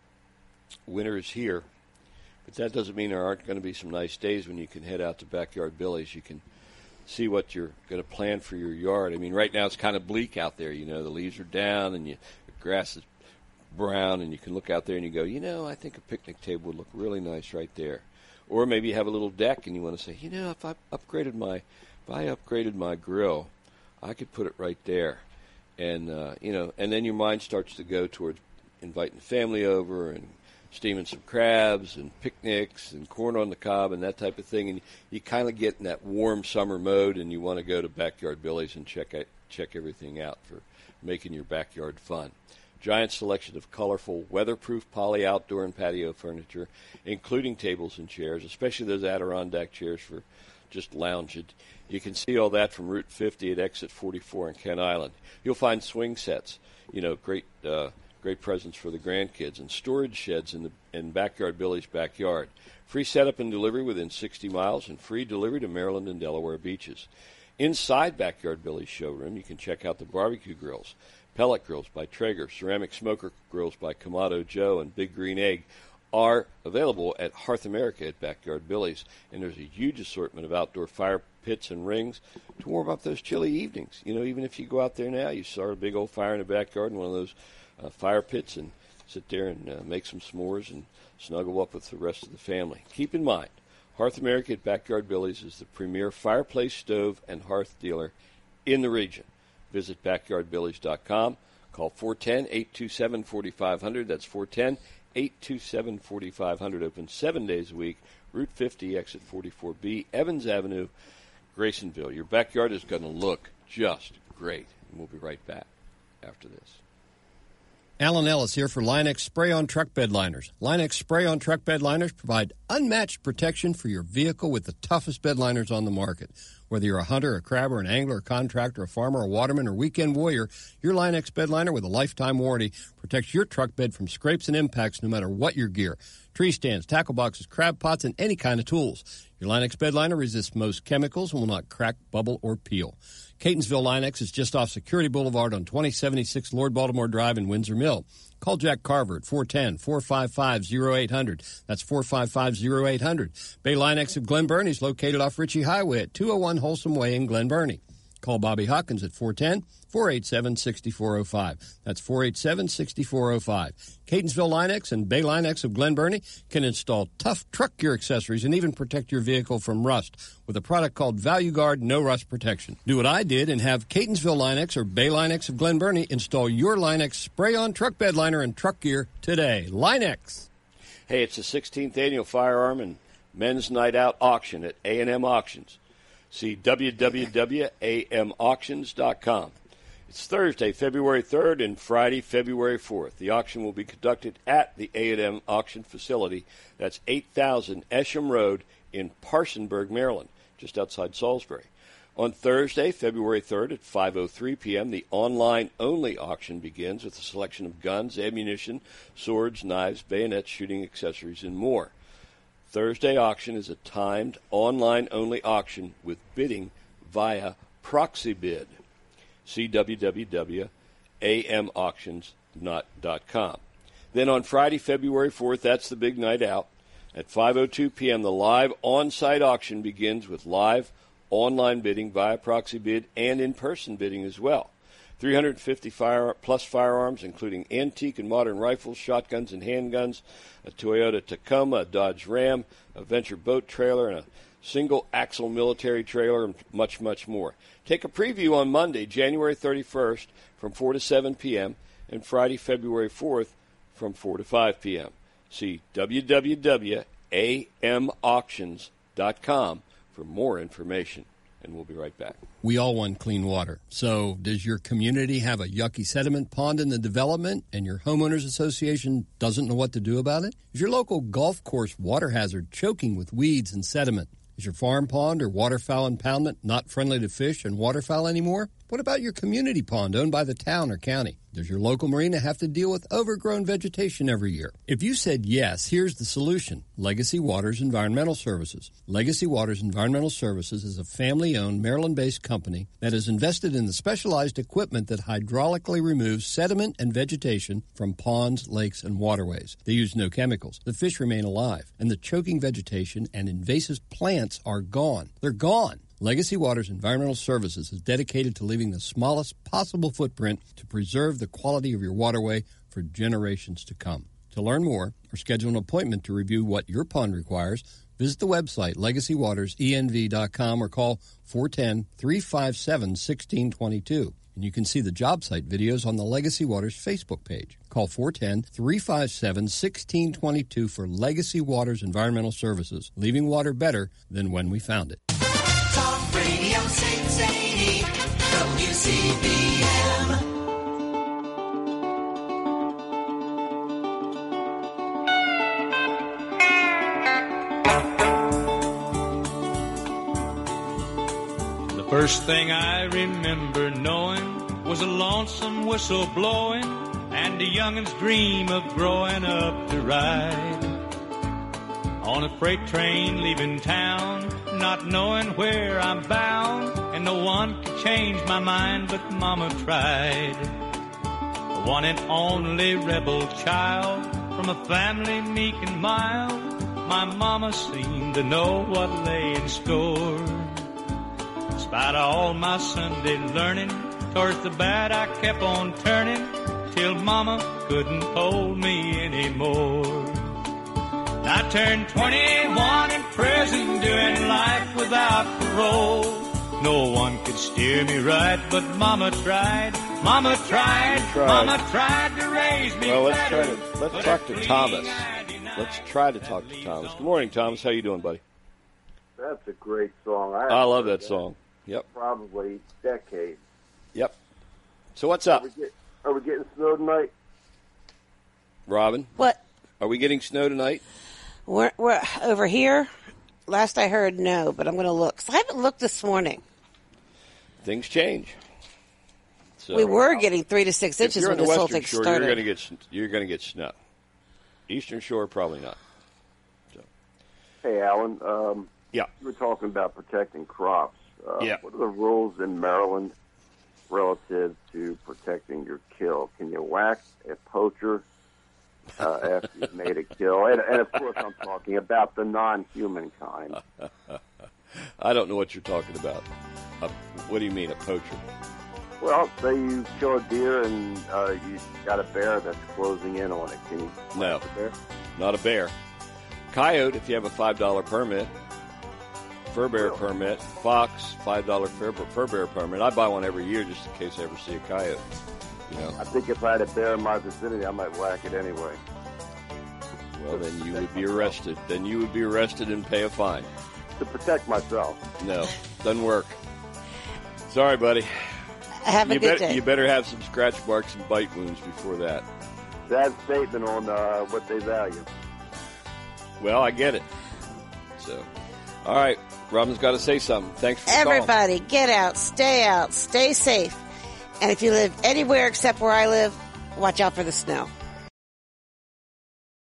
winter is here, but that doesn't mean there aren't going to be some nice days when you can head out to Backyard Billy's. You can see what you're going to plan for your yard. I mean, right now it's kind of bleak out there. You know, the leaves are down and you, the grass is brown, and you can look out there and you go, you know, I think a picnic table would look really nice right there. Or maybe you have a little deck and you want to say, you know, if I upgraded my, if I upgraded my grill, I could put it right there. And, uh, you know, and then your mind starts to go towards inviting family over and steaming some crabs and picnics and corn on the cob and that type of thing. And you kind of get in that warm summer mode and you want to go to Backyard Billy's and check out, check everything out for making your backyard fun. Giant selection of colorful, weatherproof poly outdoor and patio furniture, including tables and chairs, especially those Adirondack chairs for just lounging. You can see all that from Route fifty at exit forty-four in Kent Island. You'll find swing sets, you know, great uh, great presents for the grandkids, and storage sheds in the in Backyard Billy's backyard. Free setup and delivery within sixty miles, and free delivery to Maryland and Delaware beaches. Inside Backyard Billy's showroom, you can check out the barbecue grills, pellet grills by Traeger, ceramic smoker grills by Kamado Joe, and Big Green Egg are available at Hearth America at Backyard Billy's. And there's a huge assortment of outdoor fire pits and rings to warm up those chilly evenings. You know, even if you go out there now, you start a big old fire in the backyard in one of those uh, fire pits and sit there and uh, make some s'mores and snuggle up with the rest of the family. Keep in mind, Hearth America at Backyard Billy's is the premier fireplace, stove, and hearth dealer in the region. Visit backyard billies dot com. Call four one zero, eight two seven, four five zero zero. That's four one zero, eight two seven, four five zero zero. Open seven days a week. Route fifty, exit forty-four B, Evans Avenue, Graysonville. Your backyard is going to look just great. And we'll be right back after this. Alan Ellis here for Line-X Spray-On Truck Bed Liners. Line-X Spray-On Truck Bed Liners provide unmatched protection for your vehicle with the toughest bed liners on the market. Whether you're a hunter, a crabber, an angler, a contractor, a farmer, a waterman, or weekend warrior, your Line-X bed liner with a lifetime warranty protects your truck bed from scrapes and impacts no matter what your gear. Tree stands, tackle boxes, crab pots, and any kind of tools. Your Line-X bed liner resists most chemicals and will not crack, bubble, or peel. Catonsville Line-X is just off Security Boulevard on twenty seventy-six Lord Baltimore Drive in Windsor Mill. Call Jack Carver at four one zero, four five five, zero eight zero zero. That's four five five, zero eight zero zero. Bay Line-X of Glen Burnie is located off Ritchie Highway at two oh one Wholesome Way in Glen Burnie. Call Bobby Hawkins at four one zero, four eight seven, six four zero five. That's four eight seven, six four zero five. Catonsville Line-X and Bay Line-X of Glen Burnie can install tough truck gear accessories and even protect your vehicle from rust with a product called Value Guard No Rust Protection. Do what I did and have Catonsville Line-X or Bay Line-X of Glen Burnie install your Line-X spray-on truck bed liner and truck gear today. Line-X. Hey, it's the sixteenth Annual Firearm and Men's Night Out Auction at A and M Auctions. See w w w dot a m auctions dot com. It's Thursday, February third, and Friday, February fourth. The auction will be conducted at the A and M Auction Facility. That's eight thousand Esham Road in Parsonburg, Maryland, just outside Salisbury. On Thursday, February third at five oh three p.m., the online-only auction begins with a selection of guns, ammunition, swords, knives, bayonets, shooting accessories, and more. Thursday auction is a timed, online-only auction with bidding via proxy bid. See w w w dot a m auctions dot com. Then on Friday, February fourth, that's the big night out. At five oh two p.m., the live on-site auction begins with live online bidding via proxy bid and in-person bidding as well. three hundred fifty fire, plus firearms, including antique and modern rifles, shotguns, and handguns, a Toyota Tacoma, a Dodge Ram, a Venture boat trailer, and a single-axle military trailer, and much, much more. Take a preview on Monday, January thirty-first, from four to seven p.m., and Friday, February fourth, from four to five p.m. See w w w dot a m auctions dot com for more information. and we'll be right back. We all want clean water. So does your community have a yucky sediment pond in the development and your homeowners association doesn't know what to do about it? Is your local golf course water hazard choking with weeds and sediment? Is your farm pond or waterfowl impoundment not friendly to fish and waterfowl anymore? What about your community pond owned by the town or county? Does your local marina have to deal with overgrown vegetation every year? If you said yes, here's the solution. Legacy Waters Environmental Services. Legacy Waters Environmental Services is a family-owned Maryland-based company that has invested in the specialized equipment that hydraulically removes sediment and vegetation from ponds, lakes, and waterways. They use no chemicals. The fish remain alive, and the choking vegetation and invasive plants are gone. They're gone. Legacy Waters Environmental Services is dedicated to leaving the smallest possible footprint to preserve the quality of your waterway for generations to come. To learn more or schedule an appointment to review what your pond requires, visit the website legacy waters e n v dot com or call four one zero, three five seven, one six two two. And you can see the job site videos on the Legacy Waters Facebook page. Call four one zero, three five seven, one six two two for Legacy Waters Environmental Services, leaving water better than when we found it. Talk Radio six eighty, W C B M. The first thing I remember knowing was a lonesome whistle blowing and a youngin's dream of growing up to ride on a freight train leaving town, not knowing where I'm bound, and no one could change my mind, but Mama tried. The one and only rebel child from a family meek and mild, my Mama seemed to know what lay in store. Despite all my Sunday learning, towards the bad I kept on turning, till Mama couldn't hold me anymore. I turned twenty-one in prison, doing life without parole. No one could steer me right, but Mama tried. Mama tried. tried. Mama tried to raise me Well, let's better. try to let's talk to Thomas. Let's try to talk to Thomas. Good morning, Thomas. How you doing, buddy? That's a great song. I love that song. Yep. Probably decades. Yep. So what's up? Are we, get, are we getting snow tonight? Robin? What? Are we getting snow tonight? We're, we're over here. Last I heard, no, but I'm going to look. 'Cause I haven't looked this morning. Things change. So, we were getting three to six if inches you're when on the this whole Western thing Shore, started. You're going to get you're going to get snow. Eastern Shore, probably not. So. Hey, Alan. Um, yeah. You were talking about protecting crops. Uh, yeah. What are the rules in Maryland relative to protecting your kill? Can you whack a poacher uh, after you've made a kill? And, and, of course, I'm talking about the non-human kind. I don't know what you're talking about. Uh, what do you mean, a poacher? Well, say you kill a deer and uh, you got a bear that's closing in on it. Can you No, whack the bear? not a bear. Coyote, if you have a five dollar permit. Fur bear Really? permit. Fox, five dollar fur, fur bear permit. I buy one every year just in case I ever see a coyote. You know. I think if I had a bear in my vicinity, I might whack it anyway. Well, then you would be arrested. Then you would be arrested and pay a fine. To protect myself. No, doesn't work. Sorry, buddy. Have a you good bet- day. You better have some scratch marks and bite wounds before that. Sad statement on uh, what they value. Well, I get it. So, all right. Robin's got to say something. Thanks for the call. Everybody, get out, stay out, stay safe. And if you live anywhere except where I live, watch out for the snow.